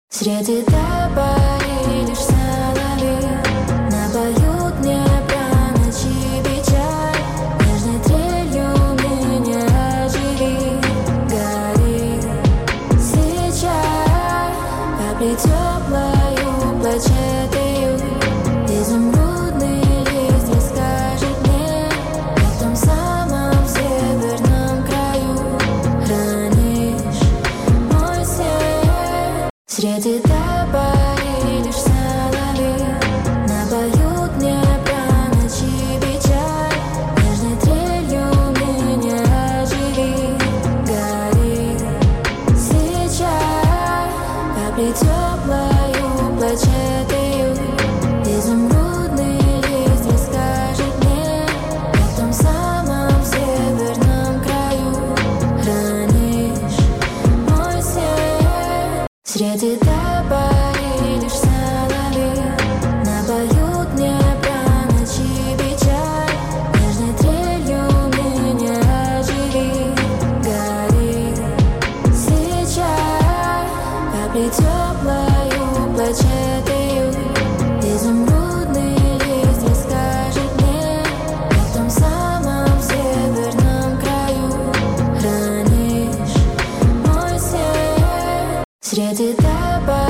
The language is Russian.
Среди табори лишь соловей напоют мне про ночи печаль. Нежной трелью меня оживи, гори сейчас. Капли теплою плачетою, изумрудный лист расскажет мне о том самом северном краю. Хранишь мой свет. Среди табори лишь соловей напоют мне про ночи печаль. Нежной трелью меня оживи, гори сейчас. Капли теплою плачетою, изумрудный лист расскажет мне о том самом северном краю. Хранишь мой свет. Среди табори лишь соловей напоют мне про ночи печаль. Нежной трелью меня оживи, гори сейчас. Капли теплою плачетою, изумрудный лист расскажет мне о том самом северном краю. Хранишь мой свет. Среди табори